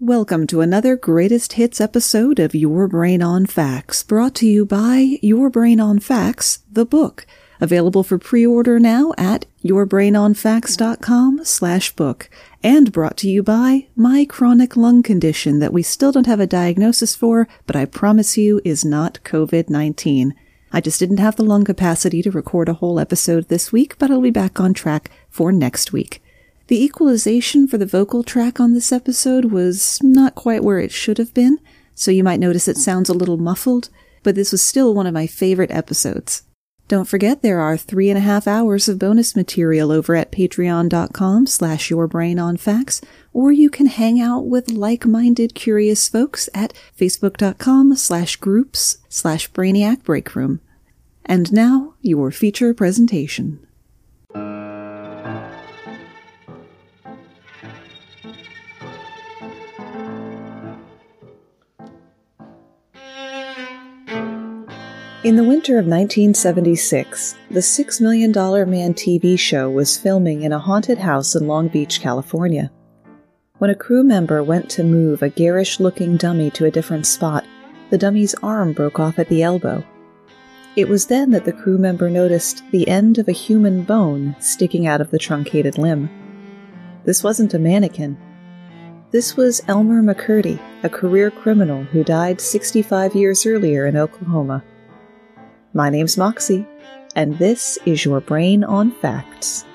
Welcome to another Greatest Hits episode of Your Brain on Facts, brought to you by Your Brain on Facts, the book, available for pre-order now at yourbrainonfacts.com/book, and brought to you by my chronic lung condition that we still don't have a diagnosis for, but I promise you is not COVID-19. I just didn't have the lung capacity to record a whole episode this week, but I'll be back on track for next week. The equalization for the vocal track on this episode was not quite where it should have been, so you might notice it sounds a little muffled, but this was still one of my favorite episodes. Don't forget there are 3.5 hours of bonus material over at patreon.com/yourbrainonfacts, or you can hang out with like-minded curious folks at facebook.com/groups/Brainiac Breakroom. And now, your feature presentation. In the winter of 1976, the $6 Million Man TV show was filming in a haunted house in Long Beach, California. When a crew member went to move a garish-looking dummy to a different spot, the dummy's arm broke off at the elbow. It was then that the crew member noticed the end of a human bone sticking out of the truncated limb. This wasn't a mannequin. This was Elmer McCurdy, a career criminal who died 65 years earlier in Oklahoma. My name's Moxie, and this is Your Brain on Facts.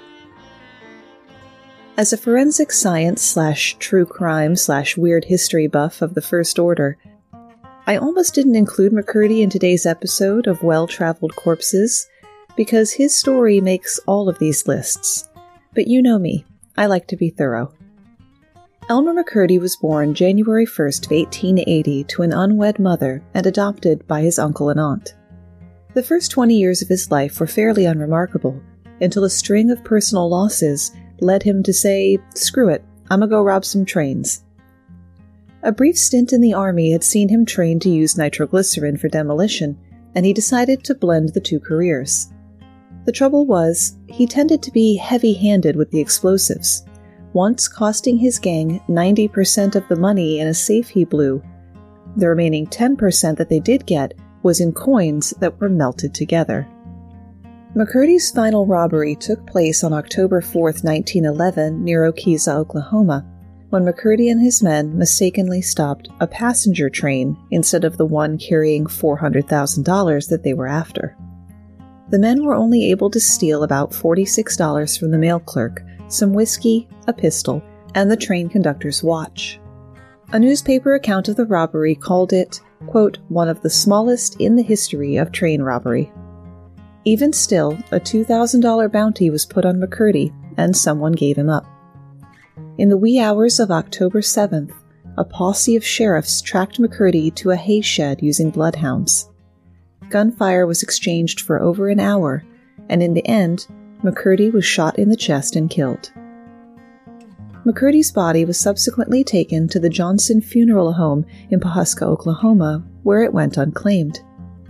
As a forensic science/true crime/weird history buff of the first order, I almost didn't include McCurdy in today's episode of Well-Traveled Corpses, because his story makes all of these lists. But you know me, I like to be thorough. Elmer McCurdy was born January 1st of 1880 to an unwed mother and adopted by his uncle and aunt. The first 20 years of his life were fairly unremarkable, until a string of personal losses led him to say, "Screw it, I'ma go rob some trains." A brief stint in the Army had seen him trained to use nitroglycerin for demolition, and he decided to blend the two careers. The trouble was, he tended to be heavy-handed with the explosives, once costing his gang 90% of the money in a safe he blew. The remaining 10% that they did get was in coins that were melted together. McCurdy's final robbery took place on October 4th, 1911, near Okeeza, Oklahoma, when McCurdy and his men mistakenly stopped a passenger train instead of the one carrying $400,000 that they were after. The men were only able to steal about $46 from the mail clerk, some whiskey, a pistol, and the train conductor's watch. A newspaper account of the robbery called it, quote, one of the smallest in the history of train robbery. Even still, a $2,000 bounty was put on McCurdy, and someone gave him up. In the wee hours of October 7th, a posse of sheriffs tracked McCurdy to a hay shed using bloodhounds. Gunfire was exchanged for over an hour, and in the end, McCurdy was shot in the chest and killed. McCurdy's body was subsequently taken to the Johnson Funeral Home in Pawhuska, Oklahoma, where it went unclaimed.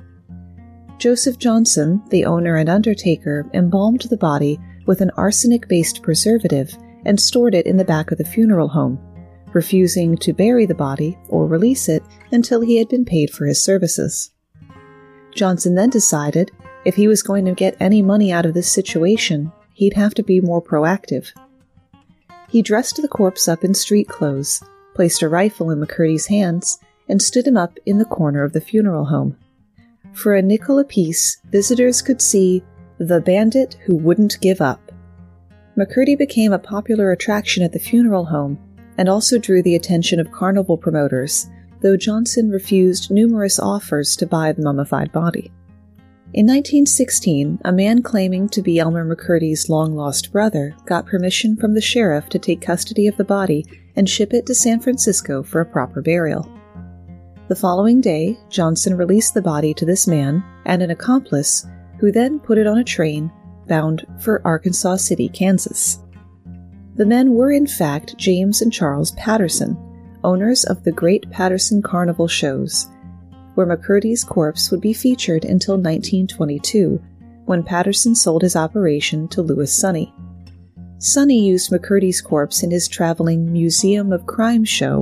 Joseph Johnson, the owner and undertaker, embalmed the body with an arsenic-based preservative and stored it in the back of the funeral home, refusing to bury the body or release it until he had been paid for his services. Johnson then decided if he was going to get any money out of this situation, he'd have to be more proactive. He dressed the corpse up in street clothes, placed a rifle in McCurdy's hands, and stood him up in the corner of the funeral home. For a nickel apiece, visitors could see the bandit who wouldn't give up. McCurdy became a popular attraction at the funeral home and also drew the attention of carnival promoters, though Johnson refused numerous offers to buy the mummified body. In 1916, a man claiming to be Elmer McCurdy's long-lost brother got permission from the sheriff to take custody of the body and ship it to San Francisco for a proper burial. The following day, Johnson released the body to this man and an accomplice, who then put it on a train bound for Arkansas City, Kansas. The men were in fact James and Charles Patterson, owners of the Great Patterson Carnival shows, where McCurdy's corpse would be featured until 1922, when Patterson sold his operation to Louis Sonny. Sonny used McCurdy's corpse in his traveling Museum of Crime show,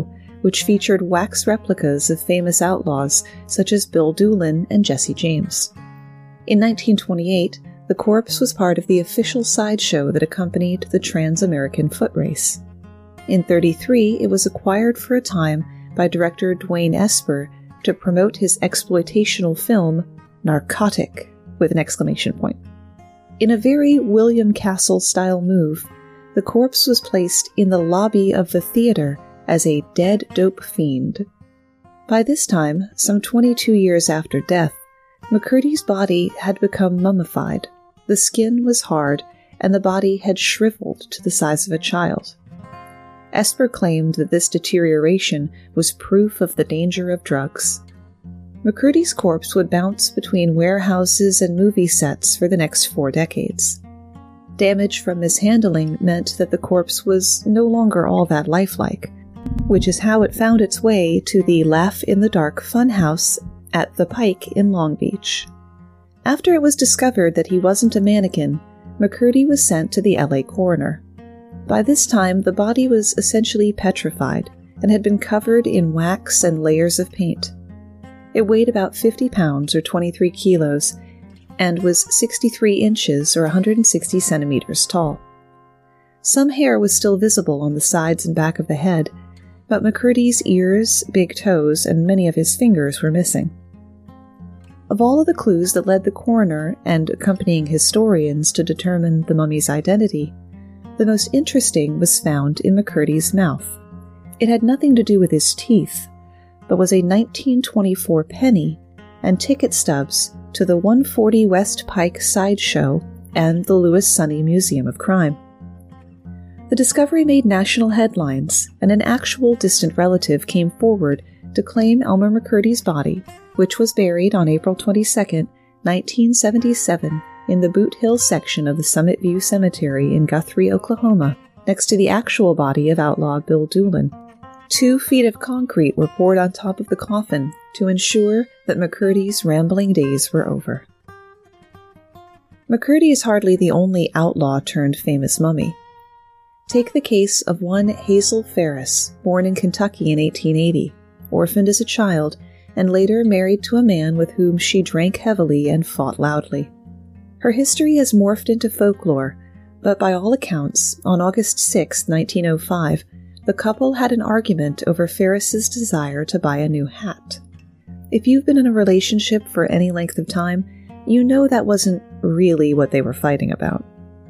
which featured wax replicas of famous outlaws such as Bill Doolin and Jesse James. In 1928, the corpse was part of the official sideshow that accompanied the Trans-American Foot Race. In 1933, it was acquired for a time by director Dwayne Esper to promote his exploitational film, Narcotic, with an exclamation point. In a very William Castle-style move, the corpse was placed in the lobby of the theater as a dead dope fiend. By this time, some 22 years after death, McCurdy's body had become mummified, the skin was hard, and the body had shriveled to the size of a child. Esper claimed that this deterioration was proof of the danger of drugs. McCurdy's corpse would bounce between warehouses and movie sets for the next 4 decades. Damage from mishandling meant that the corpse was no longer all that lifelike, which is how it found its way to the Laugh in the Dark funhouse at the Pike in Long Beach. After it was discovered that he wasn't a mannequin, McCurdy was sent to the LA coroner. By this time, the body was essentially petrified and had been covered in wax and layers of paint. It weighed about 50 pounds or 23 kilos and was 63 inches or 160 centimeters tall. Some hair was still visible on the sides and back of the head, but McCurdy's ears, big toes, and many of his fingers were missing. Of all of the clues that led the coroner and accompanying historians to determine the mummy's identity, the most interesting was found in McCurdy's mouth. It had nothing to do with his teeth, but was a 1924 penny and ticket stubs to the 140 West Pike Sideshow and the Louis Sonny Museum of Crime. The discovery made national headlines, and an actual distant relative came forward to claim Elmer McCurdy's body, which was buried on April 22, 1977, in the Boot Hill section of the Summit View Cemetery in Guthrie, Oklahoma, next to the actual body of outlaw Bill Doolin. 2 feet of concrete were poured on top of the coffin to ensure that McCurdy's rambling days were over. McCurdy is hardly the only outlaw turned famous mummy. Take the case of one Hazel Ferris, born in Kentucky in 1880, orphaned as a child, and later married to a man with whom she drank heavily and fought loudly. Her history has morphed into folklore, but by all accounts, on August 6, 1905, the couple had an argument over Ferris's desire to buy a new hat. If you've been in a relationship for any length of time, you know that wasn't really what they were fighting about.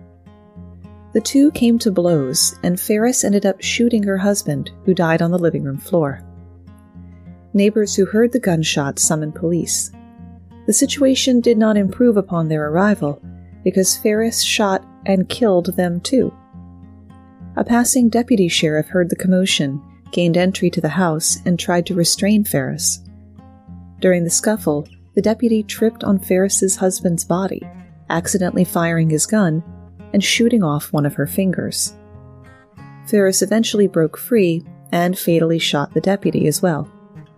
The two came to blows, and Ferris ended up shooting her husband, who died on the living room floor. Neighbors who heard the gunshots summoned police. The situation did not improve upon their arrival, because Ferris shot and killed them too. A passing deputy sheriff heard the commotion, gained entry to the house, and tried to restrain Ferris. During the scuffle, the deputy tripped on Ferris's husband's body, accidentally firing his gun and shooting off one of her fingers. Ferris eventually broke free and fatally shot the deputy as well.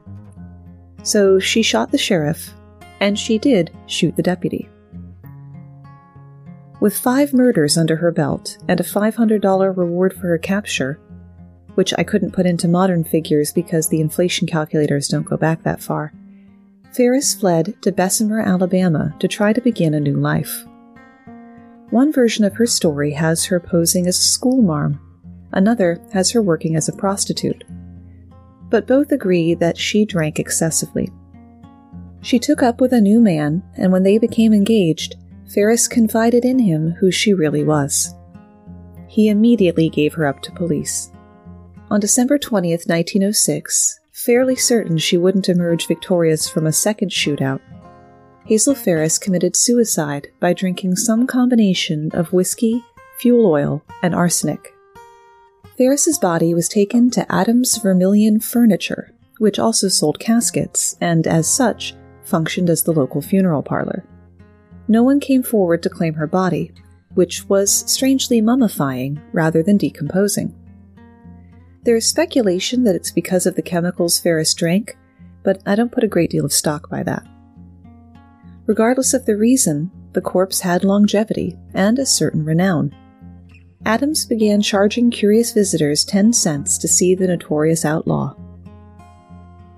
So she shot the sheriff, and she did shoot the deputy. With 5 murders under her belt and a $500 reward for her capture, which I couldn't put into modern figures because the inflation calculators don't go back that far, Ferris fled to Bessemer, Alabama to try to begin a new life. One version of her story has her posing as a schoolmarm, another has her working as a prostitute. But both agree that she drank excessively. She took up with a new man, and when they became engaged, Ferris confided in him who she really was. He immediately gave her up to police. On December 20th, 1906, fairly certain she wouldn't emerge victorious from a second shootout, Hazel Ferris committed suicide by drinking some combination of whiskey, fuel oil, and arsenic. Ferris's body was taken to Adams Vermilion Furniture, which also sold caskets, and as such, functioned as the local funeral parlor. No one came forward to claim her body, which was strangely mummifying rather than decomposing. There is speculation that it's because of the chemicals Ferris drank, but I don't put a great deal of stock by that. Regardless of the reason, the corpse had longevity and a certain renown. Adams began charging curious visitors 10 cents to see the notorious outlaw.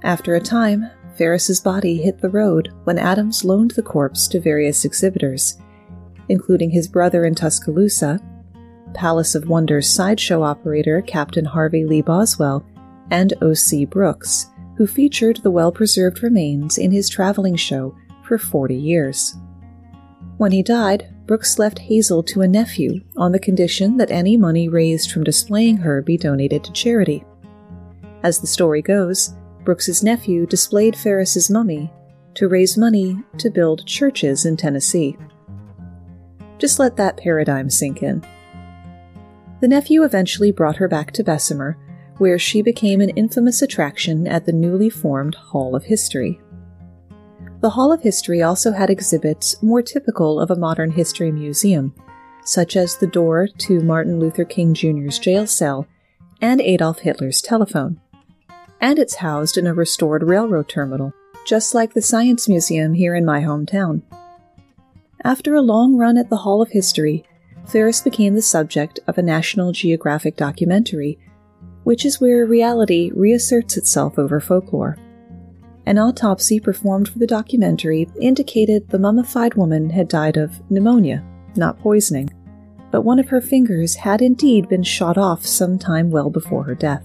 After a time, Ferris's body hit the road when Adams loaned the corpse to various exhibitors, including his brother in Tuscaloosa, Palace of Wonders sideshow operator Captain Harvey Lee Boswell, and O.C. Brooks, who featured the well-preserved remains in his traveling show for 40 years. When he died, Brooks left Hazel to a nephew on the condition that any money raised from displaying her be donated to charity. As the story goes, Brooks's nephew displayed Ferris's mummy to raise money to build churches in Tennessee. Just let that paradigm sink in. The nephew eventually brought her back to Bessemer, where she became an infamous attraction at the newly formed Hall of History. The Hall of History also had exhibits more typical of a modern history museum, such as the door to Martin Luther King Jr.'s jail cell and Adolf Hitler's telephone. And it's housed in a restored railroad terminal, just like the Science Museum here in my hometown. After a long run at the Hall of History, Ferris became the subject of a National Geographic documentary, which is where reality reasserts itself over folklore. An autopsy performed for the documentary indicated the mummified woman had died of pneumonia, not poisoning, but one of her fingers had indeed been shot off some time well before her death.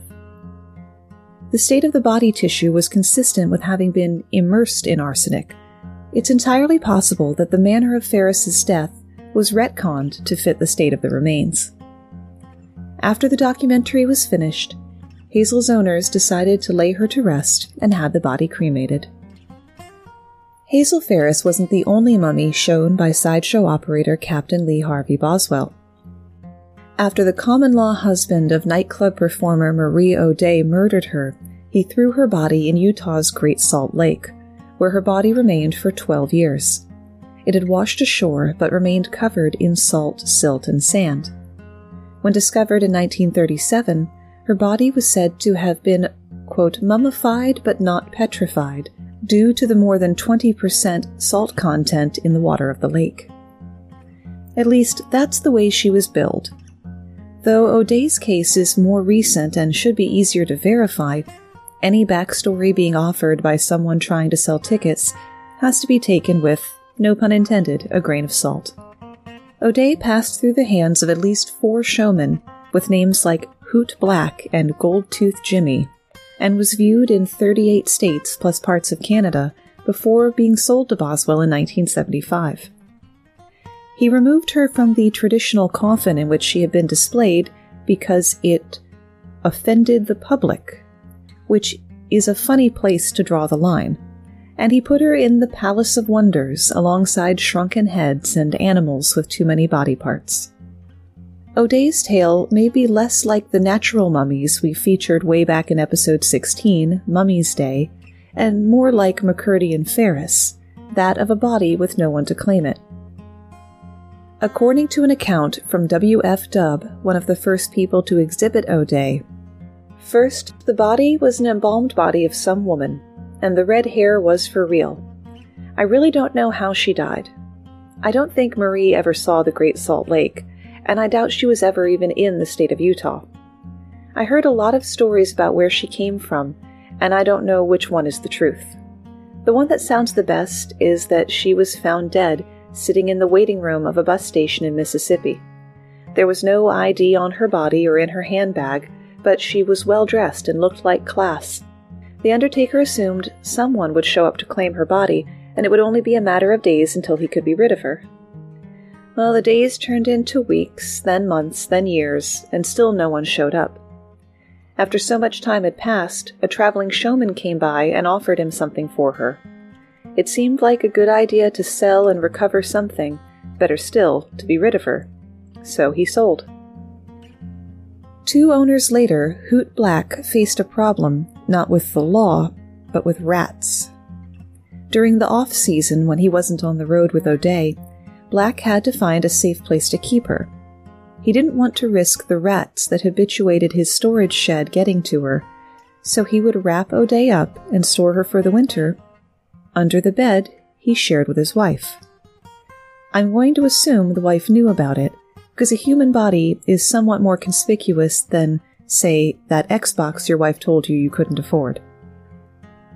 The state of the body tissue was consistent with having been immersed in arsenic. It's entirely possible that the manner of Ferris's death was retconned to fit the state of the remains. After the documentary was finished, Hazel's owners decided to lay her to rest and had the body cremated. Hazel Ferris wasn't the only mummy shown by sideshow operator Captain Lee Harvey Boswell. After the common-law husband of nightclub performer Marie O'Day murdered her, he threw her body in Utah's Great Salt Lake, where her body remained for 12 years. It had washed ashore but remained covered in salt, silt, and sand. When discovered in 1937, her body was said to have been, quote, mummified but not petrified, due to the more than 20% salt content in the water of the lake. At least, that's the way she was billed. Though O'Day's case is more recent and should be easier to verify, any backstory being offered by someone trying to sell tickets has to be taken with, no pun intended, a grain of salt. O'Day passed through the hands of at least 4 showmen with names like Hoot Black and Gold Tooth Jimmy, and was viewed in 38 states plus parts of Canada before being sold to Boswell in 1975. He removed her from the traditional coffin in which she had been displayed because it offended the public, which is a funny place to draw the line, and he put her in the Palace of Wonders alongside shrunken heads and animals with too many body parts. O'Day's tale may be less like the natural mummies we featured way back in episode 16, Mummy's Day, and more like McCurdy and Ferris, that of a body with no one to claim it. According to an account from W.F. Dubb, one of the first people to exhibit O'Day, first, the body was an embalmed body of some woman, and the red hair was for real. I really don't know how she died. I don't think Marie ever saw the Great Salt Lake, and I doubt she was ever even in the state of Utah. I heard a lot of stories about where she came from, and I don't know which one is the truth. The one that sounds the best is that she was found dead sitting in the waiting room of a bus station in Mississippi. There was no ID on her body or in her handbag, but she was well dressed and looked like class. The undertaker assumed someone would show up to claim her body, and it would only be a matter of days until he could be rid of her. Well, the days turned into weeks, then months, then years, and still no one showed up. After so much time had passed, a traveling showman came by and offered him something for her. It seemed like a good idea to sell and recover something, better still, to be rid of her. So he sold. 2 owners later, Hoot Black faced a problem, not with the law, but with rats. During the off-season, when he wasn't on the road with O'Day, Black had to find a safe place to keep her. He didn't want to risk the rats that habituated his storage shed getting to her, so he would wrap O'Day up and store her for the winter under the bed he shared with his wife. I'm going to assume the wife knew about it, because a human body is somewhat more conspicuous than, say, that Xbox your wife told you couldn't afford.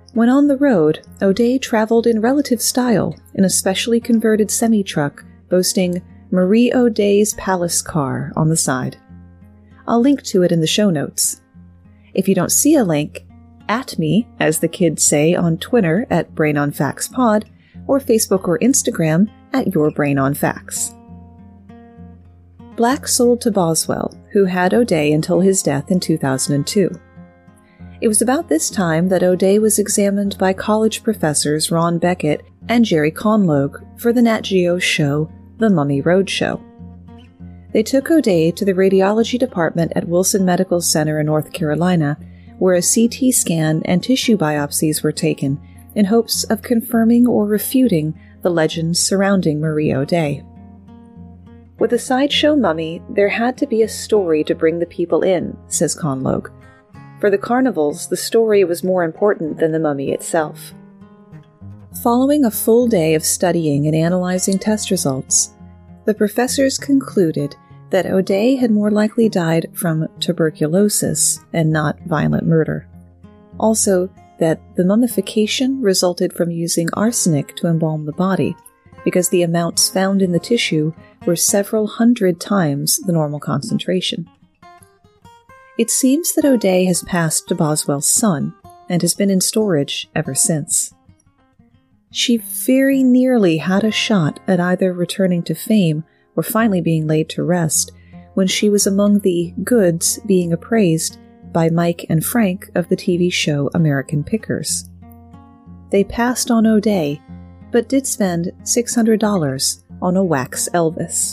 When on the road, O'Day traveled in relative style in a specially converted semi-truck boasting Marie O'Day's Palace Car on the side. I'll link to it in the show notes. If you don't see a link, at me, as the kids say on Twitter at BrainOnFactsPod, or Facebook or Instagram at YourBrainOnFacts. Black sold to Boswell, who had O'Day until his death in 2002. It was about this time that O'Day was examined by college professors Ron Beckett and Jerry Conlogue for the Nat Geo show The Mummy Roadshow. They took O'Day to the radiology department at Wilson Medical Center in North Carolina, where a CT scan and tissue biopsies were taken in hopes of confirming or refuting the legends surrounding Marie O'Day. With a sideshow mummy, there had to be a story to bring the people in, says Conlogue. For the carnivals, the story was more important than the mummy itself. Following a full day of studying and analyzing test results, the professors concluded that O'Day had more likely died from tuberculosis and not violent murder. Also, that the mummification resulted from using arsenic to embalm the body, because the amounts found in the tissue were several hundred times the normal concentration. It seems that O'Day has passed to Boswell's son and has been in storage ever since. She very nearly had a shot at either returning to fame or finally being laid to rest when she was among the goods being appraised by Mike and Frank of the TV show American Pickers. They passed on O'Day, but did spend $600 on a wax Elvis.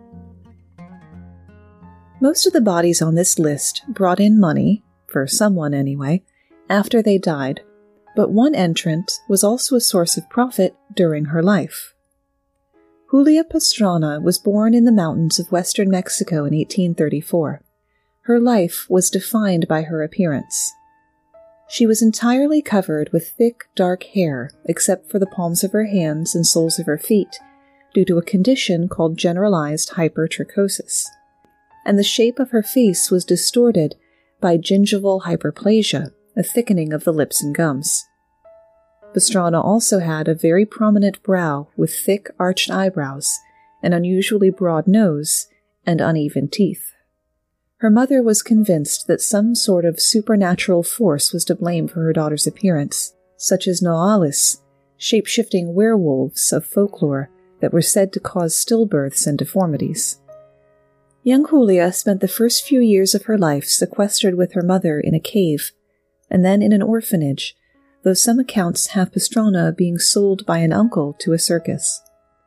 Most of the bodies on this list brought in money, for someone anyway, after they died, but one entrant was also a source of profit during her life. Julia Pastrana was born in the mountains of western Mexico in 1834. Her life was defined by her appearance. She was entirely covered with thick, dark hair, except for the palms of her hands and soles of her feet, due to a condition called generalized hypertrichosis. And the shape of her face was distorted by gingival hyperplasia, a thickening of the lips and gums. Pastrana also had a very prominent brow with thick, arched eyebrows, an unusually broad nose, and uneven teeth. Her mother was convinced that some sort of supernatural force was to blame for her daughter's appearance, such as Noolis, shape-shifting werewolves of folklore that were said to cause stillbirths and deformities. Young Julia spent the first few years of her life sequestered with her mother in a cave, and then in an orphanage, though some accounts have Pastrana being sold by an uncle to a circus.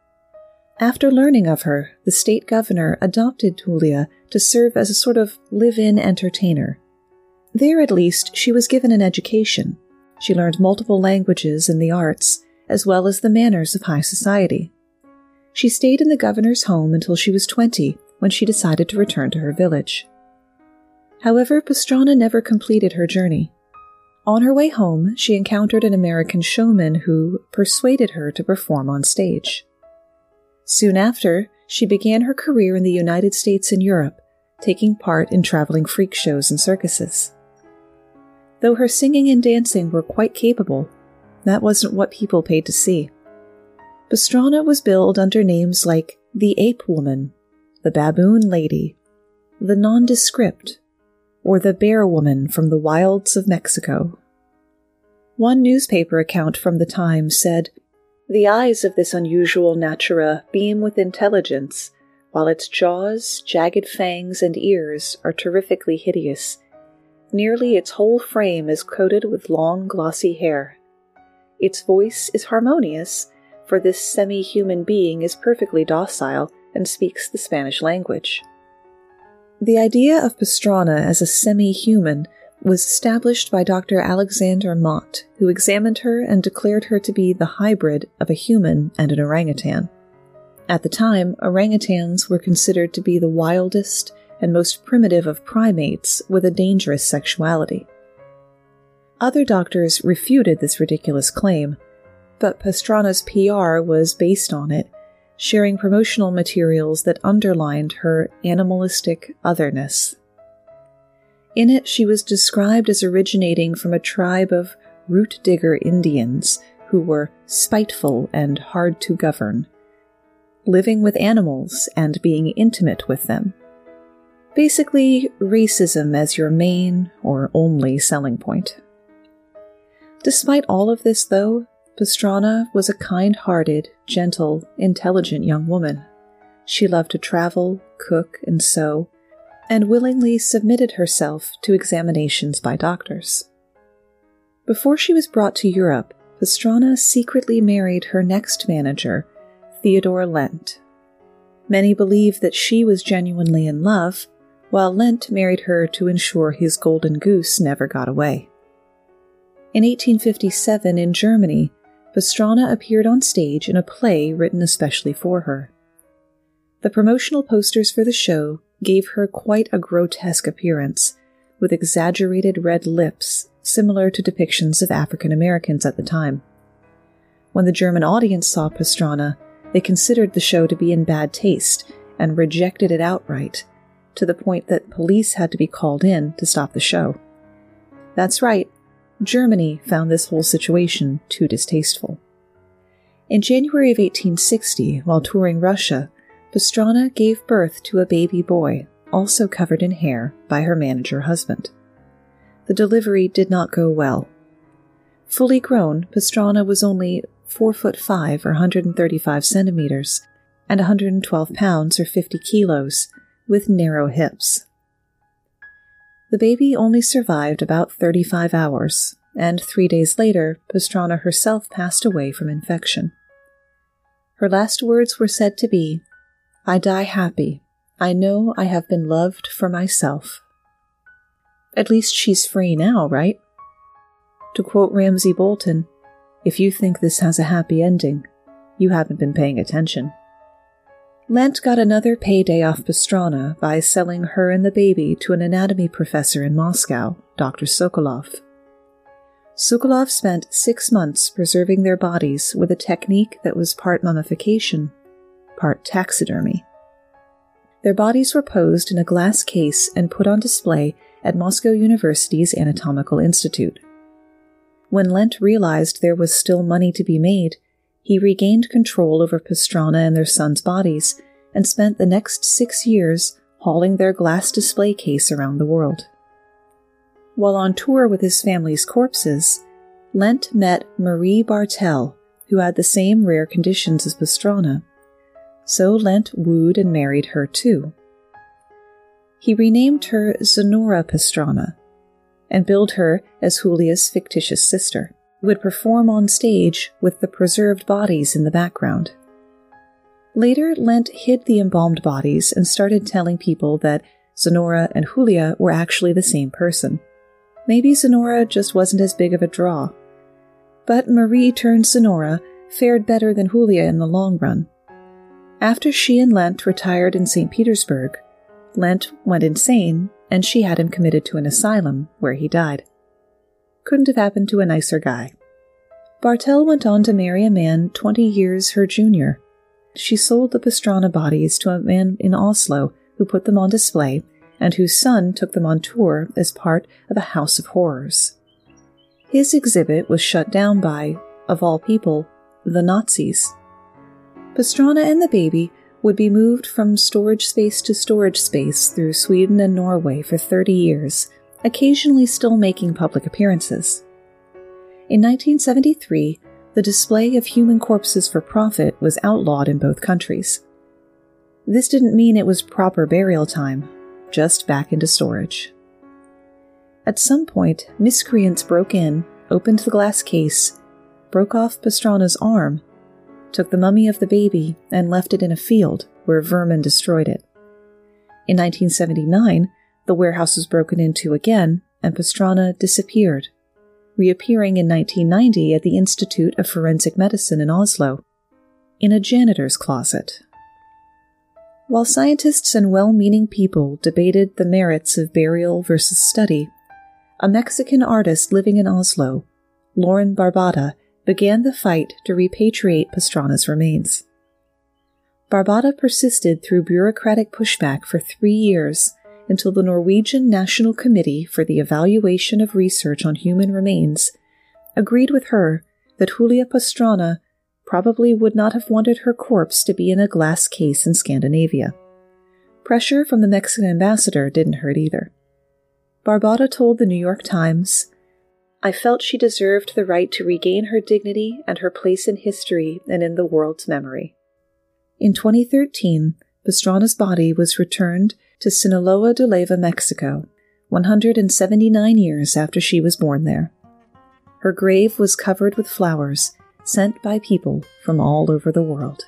After learning of her, the state governor adopted Julia to serve as a sort of live-in entertainer. There, at least, she was given an education. She learned multiple languages and the arts, as well as the manners of high society. She stayed in the governor's home until she was 20, when she decided to return to her village. However, Pastrana never completed her journey. On her way home, she encountered an American showman who persuaded her to perform on stage. Soon after, she began her career in the United States and Europe, taking part in traveling freak shows and circuses. Though her singing and dancing were quite capable, that wasn't what people paid to see. Pastrana was billed under names like the Ape Woman, the Baboon Lady, the Nondescript, or the Bear Woman from the wilds of Mexico. One newspaper account from the time said, "The eyes of this unusual natura beam with intelligence, while its jaws, jagged fangs, and ears are terrifically hideous. Nearly its whole frame is coated with long, glossy hair. Its voice is harmonious, for this semi-human being is perfectly docile and speaks the Spanish language." The idea of Pastrana as a semi-human was established by Dr. Alexander Mott, who examined her and declared her to be the hybrid of a human and an orangutan. At the time, orangutans were considered to be the wildest and most primitive of primates with a dangerous sexuality. Other doctors refuted this ridiculous claim, but Pastrana's PR was based on it, sharing promotional materials that underlined her animalistic otherness. In it, she was described as originating from a tribe of root digger Indians who were spiteful and hard to govern, living with animals and being intimate with them. Basically, racism as your main or only selling point. Despite all of this, though, Pastrana was a kind-hearted, gentle, intelligent young woman. She loved to travel, cook, and sew, and willingly submitted herself to examinations by doctors. Before she was brought to Europe, Pastrana secretly married her next manager, Theodore Lent. Many believe that she was genuinely in love, while Lent married her to ensure his golden goose never got away. In 1857, in Germany, Pastrana appeared on stage in a play written especially for her. The promotional posters for the show gave her quite a grotesque appearance, with exaggerated red lips similar to depictions of African Americans at the time. When the German audience saw Pastrana, they considered the show to be in bad taste and rejected it outright, to the point that police had to be called in to stop the show. That's right, Germany found this whole situation too distasteful. In January of 1860, while touring Russia, Pastrana gave birth to a baby boy, also covered in hair, by her manager husband. The delivery did not go well. Fully grown, Pastrana was only 4'5" or 135 centimeters, and 112 pounds or 50 kilos, with narrow hips. The baby only survived about 35 hours, and 3 days later, Pastrana herself passed away from infection. Her last words were said to be, "I die happy. I know I have been loved for myself." At least she's free now, right? To quote Ramsay Bolton, "If you think this has a happy ending, you haven't been paying attention." Lent got another payday off Pastrana by selling her and the baby to an anatomy professor in Moscow, Dr. Sokolov. Sokolov spent 6 months preserving their bodies with a technique that was part mummification, part taxidermy. Their bodies were posed in a glass case and put on display at Moscow University's Anatomical Institute. When Lent realized there was still money to be made, he regained control over Pastrana and their sons' bodies and spent the next 6 years hauling their glass display case around the world. While on tour with his family's corpses, Lent met Marie Bartel, who had the same rare conditions as Pastrana. So Lent wooed and married her too. He renamed her Zenora Pastrana and billed her as Julia's fictitious sister, who would perform on stage with the preserved bodies in the background. Later, Lent hid the embalmed bodies and started telling people that Zenora and Julia were actually the same person. Maybe Zenora just wasn't as big of a draw. But Marie turned Zenora fared better than Julia in the long run. After she and Lent retired in St. Petersburg, Lent went insane, and she had him committed to an asylum, where he died. Couldn't have happened to a nicer guy. Bartel went on to marry a man 20 years her junior. She sold the Pastrana bodies to a man in Oslo who put them on display, and whose son took them on tour as part of a house of horrors. His exhibit was shut down by, of all people, the Nazis. Pastrana and the baby would be moved from storage space to storage space through Sweden and Norway for 30 years, occasionally still making public appearances. In 1973, the display of human corpses for profit was outlawed in both countries. This didn't mean it was proper burial time, just back into storage. At some point, miscreants broke in, opened the glass case, broke off Pastrana's arm, took the mummy of the baby, and left it in a field where vermin destroyed it. In 1979, the warehouse was broken into again, and Pastrana disappeared, reappearing in 1990 at the Institute of Forensic Medicine in Oslo, in a janitor's closet. While scientists and well-meaning people debated the merits of burial versus study, a Mexican artist living in Oslo, Lauren Barbada, began the fight to repatriate Pastrana's remains. Barbada persisted through bureaucratic pushback for 3 years until the Norwegian National Committee for the Evaluation of Research on Human Remains agreed with her that Julia Pastrana probably would not have wanted her corpse to be in a glass case in Scandinavia. Pressure from the Mexican ambassador didn't hurt either. Barbata told the New York Times, "I felt she deserved the right to regain her dignity and her place in history and in the world's memory." In 2013, Pastrana's body was returned to Sinaloa de Leyva, Mexico, 179 years after she was born there. Her grave was covered with flowers sent by people from all over the world.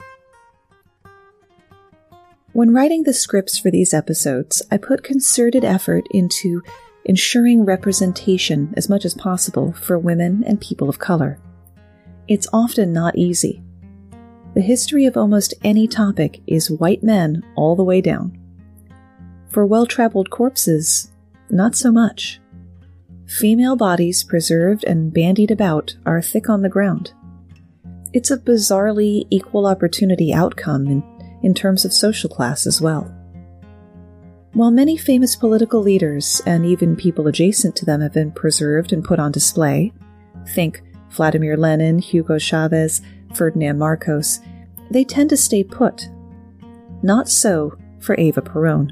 When writing the scripts for these episodes, I put concerted effort into ensuring representation as much as possible for women and people of color. It's often not easy. The history of almost any topic is white men all the way down. For well-traveled corpses, not so much. Female bodies preserved and bandied about are thick on the ground. It's a bizarrely equal opportunity outcome in terms of social class as well. While many famous political leaders and even people adjacent to them have been preserved and put on display, think Vladimir Lenin, Hugo Chavez, Ferdinand Marcos, they tend to stay put. Not so for Eva Perón.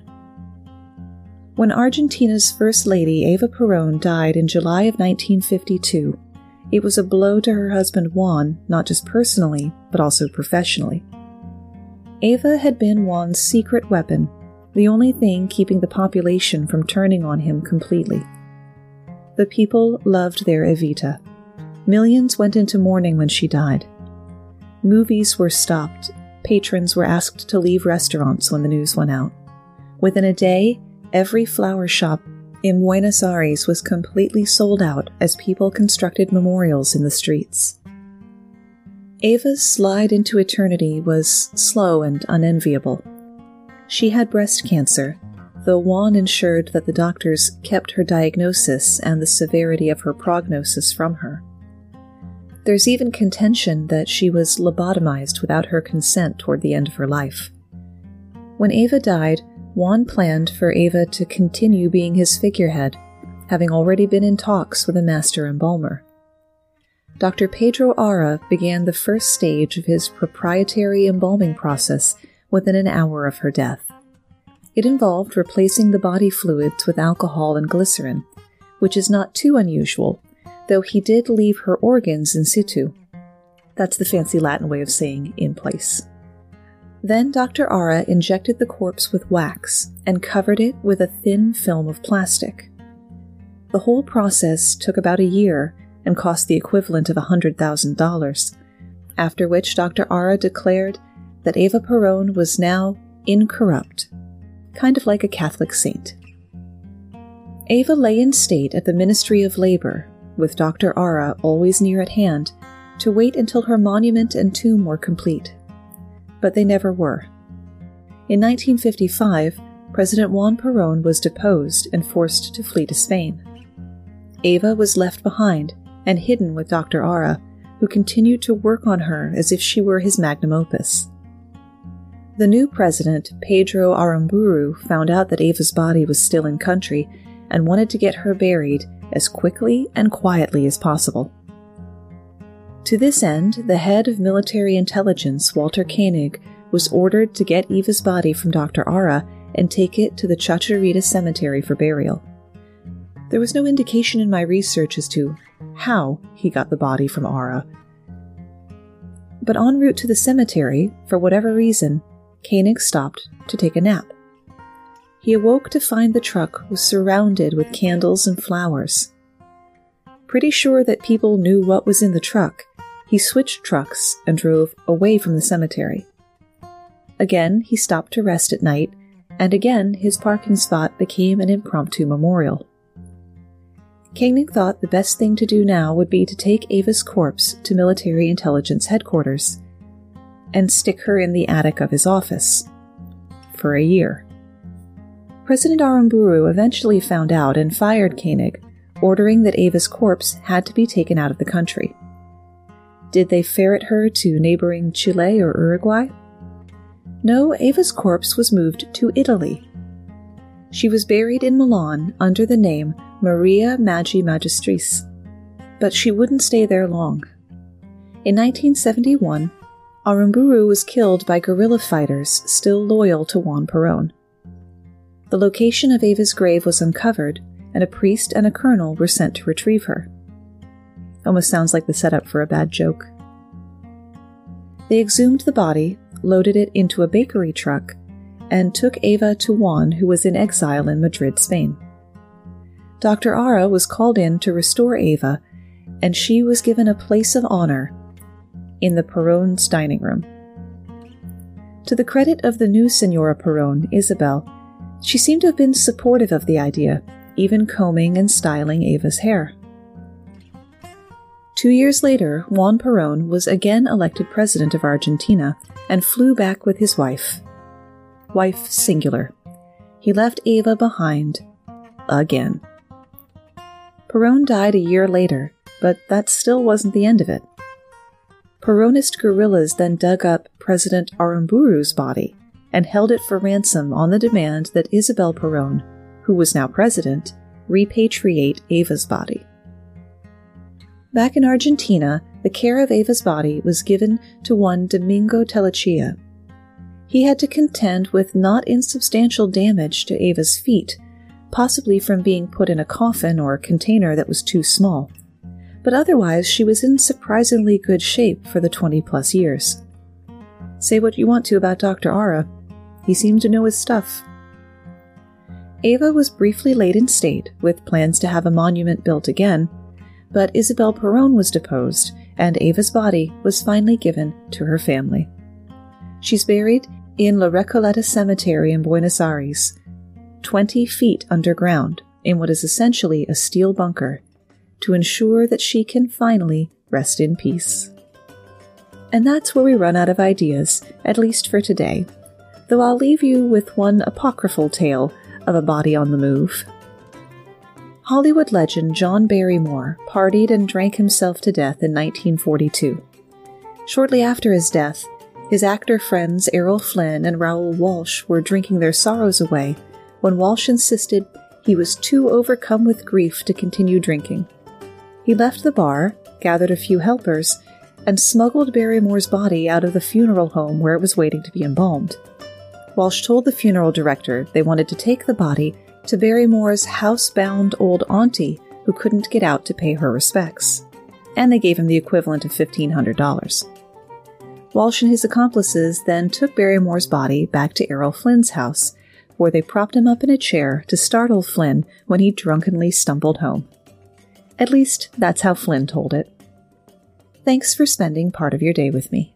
When Argentina's First Lady Eva Perón died in July of 1952, it was a blow to her husband Juan, not just personally, but also professionally. Eva had been Juan's secret weapon, the only thing keeping the population from turning on him completely. The people loved their Evita. Millions went into mourning when she died. Movies were stopped. Patrons were asked to leave restaurants when the news went out. Within a day, every flower shop in Buenos Aires was completely sold out as people constructed memorials in the streets. Eva's slide into eternity was slow and unenviable. She had breast cancer, though Juan ensured that the doctors kept her diagnosis and the severity of her prognosis from her. There's even contention that she was lobotomized without her consent toward the end of her life. When Eva died, Juan planned for Eva to continue being his figurehead, having already been in talks with a master embalmer. Dr. Pedro Ara began the first stage of his proprietary embalming process within an hour of her death. It involved replacing the body fluids with alcohol and glycerin, which is not too unusual, though he did leave her organs in situ. That's the fancy Latin way of saying in place. Then Dr. Ara injected the corpse with wax and covered it with a thin film of plastic. The whole process took about a year and cost the equivalent of $100,000, after which Dr. Ara declared that Eva Perón was now incorrupt, kind of like a Catholic saint. Eva lay in state at the Ministry of Labor, with Dr. Ara always near at hand, to wait until her monument and tomb were complete. But they never were. In 1955, President Juan Perón was deposed and forced to flee to Spain. Eva was left behind and hidden with Dr. Ara, who continued to work on her as if she were his magnum opus. The new president, Pedro Aramburu, found out that Eva's body was still in country and wanted to get her buried as quickly and quietly as possible. To this end, the head of military intelligence, Walter Koenig, was ordered to get Eva's body from Dr. Ara and take it to the Chacharita Cemetery for burial. There was no indication in my research as to how he got the body from Ara. But en route to the cemetery, for whatever reason, Koenig stopped to take a nap. He awoke to find the truck was surrounded with candles and flowers. Pretty sure that people knew what was in the truck, he switched trucks and drove away from the cemetery. Again, he stopped to rest at night, and again his parking spot became an impromptu memorial. Koenig thought the best thing to do now would be to take Eva's corpse to military intelligence headquarters and stick her in the attic of his office for a year. President Aramburu eventually found out and fired Koenig, ordering that Eva's corpse had to be taken out of the country. Did they ferret her to neighboring Chile or Uruguay? No, Eva's corpse was moved to Italy. She was buried in Milan under the name Maria Maggi Magistris. but she wouldn't stay there long. In 1971, Aramburu was killed by guerrilla fighters still loyal to Juan Perón. The location of Eva's grave was uncovered, and a priest and a colonel were sent to retrieve her. Almost sounds like the setup for a bad joke. They exhumed the body, loaded it into a bakery truck, and took Eva to Juan, who was in exile in Madrid, Spain. Dr. Ara was called in to restore Eva, and she was given a place of honor in the Perón's dining room. To the credit of the new Senora Perón, Isabel, she seemed to have been supportive of the idea, even combing and styling Eva's hair. 2 years later, Juan Perón was again elected president of Argentina and flew back with his wife. Wife singular. He left Eva behind. Again. Perón died a year later, but that still wasn't the end of it. Peronist guerrillas then dug up President Aramburu's body and held it for ransom on the demand that Isabel Perón, who was now president, repatriate Eva's body. Back in Argentina, the care of Eva's body was given to one Domingo Telechea. He had to contend with not insubstantial damage to Eva's feet, possibly from being put in a coffin or container that was too small. But otherwise, she was in surprisingly good shape for the 20-plus years. Say what you want to about Dr. Ara. He seemed to know his stuff. Eva was briefly laid in state, with plans to have a monument built again, but Isabel Perón was deposed, and Eva's body was finally given to her family. She's buried in La Recoleta Cemetery in Buenos Aires, 20 feet underground, in what is essentially a steel bunker, to ensure that she can finally rest in peace. And that's where we run out of ideas, at least for today, though I'll leave you with one apocryphal tale of a body on the move. Hollywood legend John Barrymore partied and drank himself to death in 1942. Shortly after his death, his actor friends Errol Flynn and Raoul Walsh were drinking their sorrows away when Walsh insisted he was too overcome with grief to continue drinking. He left the bar, gathered a few helpers, and smuggled Barrymore's body out of the funeral home where it was waiting to be embalmed. Walsh told the funeral director they wanted to take the body to Barrymore's housebound old auntie who couldn't get out to pay her respects, and they gave him the equivalent of $1,500. Walsh and his accomplices then took Barrymore's body back to Errol Flynn's house, where they propped him up in a chair to startle Flynn when he drunkenly stumbled home. At least, that's how Flynn told it. Thanks for spending part of your day with me.